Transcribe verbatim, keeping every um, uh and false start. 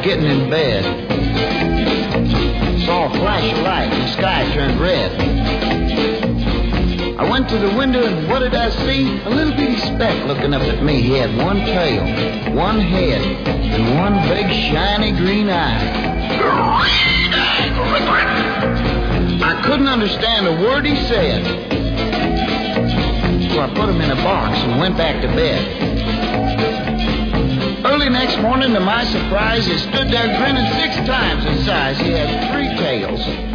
getting in bed. Saw a flash of light and the sky turned red. I went to the window and what did I see? A little bitty speck looking up at me. He had one tail, one head, and one big shiny green eye. I couldn't understand a word he said. So I put him in a box and went back to bed. Early next morning, to my surprise, he stood there grinning six times in size. He had three tails.